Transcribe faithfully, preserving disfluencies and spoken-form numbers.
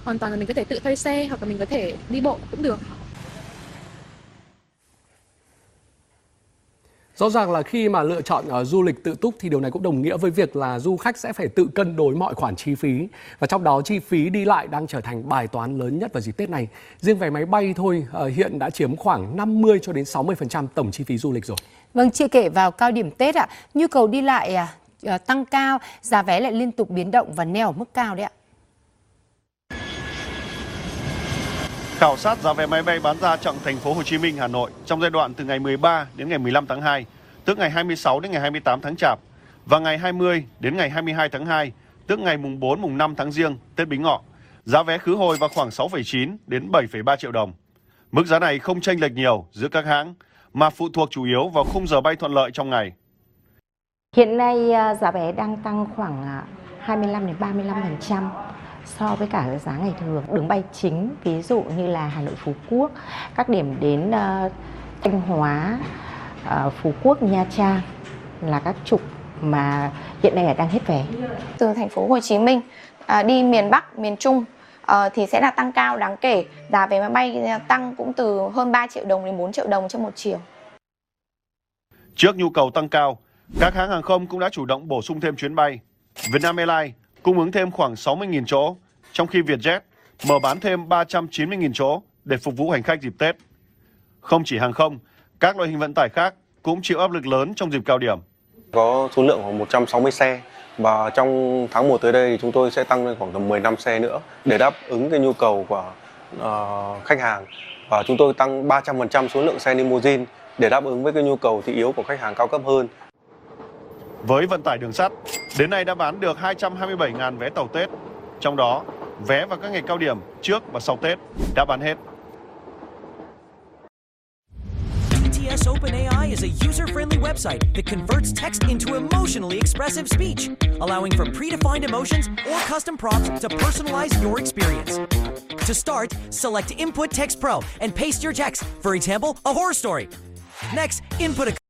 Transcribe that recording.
hoàn toàn là mình có thể tự thuê xe hoặc là mình có thể đi bộ cũng được. Rõ ràng là khi mà lựa chọn uh, du lịch tự túc thì điều này cũng đồng nghĩa với việc là du khách sẽ phải tự cân đối mọi khoản chi phí. Và trong đó chi phí đi lại đang trở thành bài toán lớn nhất vào dịp Tết này. Riêng vé máy bay thôi uh, hiện đã chiếm khoảng năm mươi cho đến sáu mươi phần trăm tổng chi phí du lịch rồi. Vâng, chưa kể vào cao điểm Tết ạ, nhu cầu đi lại uh, tăng cao, giá vé lại liên tục biến động và neo ở mức cao đấy ạ. Khảo sát giá vé máy bay bán ra chặng thành phố Hồ Chí Minh, Hà Nội trong giai đoạn từ ngày mười ba đến ngày mười lăm tháng hai, tức ngày hai mươi sáu đến ngày hai mươi tám tháng Chạp, và ngày hai mươi đến ngày hai mươi hai tháng hai, tức ngày mùng bốn, mùng năm tháng Giêng, Tết Bính Ngọ. Giá vé khứ hồi vào khoảng sáu phẩy chín đến bảy phẩy ba triệu đồng. Mức giá này không chênh lệch nhiều giữa các hãng, mà phụ thuộc chủ yếu vào khung giờ bay thuận lợi trong ngày. Hiện nay giá vé đang tăng khoảng hai mươi lăm đến ba mươi lăm phần trăm so với cả giá ngày thường. Đường bay chính ví dụ như là Hà Nội Phú Quốc, các điểm đến uh, Thanh Hóa, uh, Phú Quốc, Nha Trang là các trục mà hiện nay là đang hết vé. Từ thành phố Hồ Chí Minh uh, đi miền Bắc, miền Trung uh, thì sẽ là tăng cao đáng kể. Giá vé máy bay tăng cũng từ hơn ba triệu đồng đến bốn triệu đồng trên một chiều. Trước nhu cầu tăng cao, các hãng hàng không cũng đã chủ động bổ sung thêm chuyến bay. Vietnam Airlines cung ứng thêm khoảng sáu mươi nghìn chỗ, trong khi Vietjet mở bán thêm ba trăm chín mươi nghìn chỗ để phục vụ hành khách dịp Tết. Không chỉ hàng không, các loại hình vận tải khác cũng chịu áp lực lớn trong dịp cao điểm. Có số lượng khoảng một trăm sáu mươi xe và trong tháng một tới đây thì chúng tôi sẽ tăng lên khoảng tầm mười lăm xe nữa để đáp ứng cái nhu cầu của uh, khách hàng. Và chúng tôi tăng ba trăm phần trăm số lượng xe limousine để đáp ứng với cái nhu cầu thị yếu của khách hàng cao cấp hơn. Với vận tải đường sắt, đến nay đã bán được hai trăm hai mươi bảy nghìn vé tàu Tết. Trong đó, vé vào các ngày cao điểm trước và sau Tết đã bán hết. E T S OpenAI is a user-friendly website that converts text into emotionally expressive speech, allowing for predefined emotions or custom prompts to personalize your experience. To start, select Input Text Pro and paste your text. For example, a horror story. Next, input a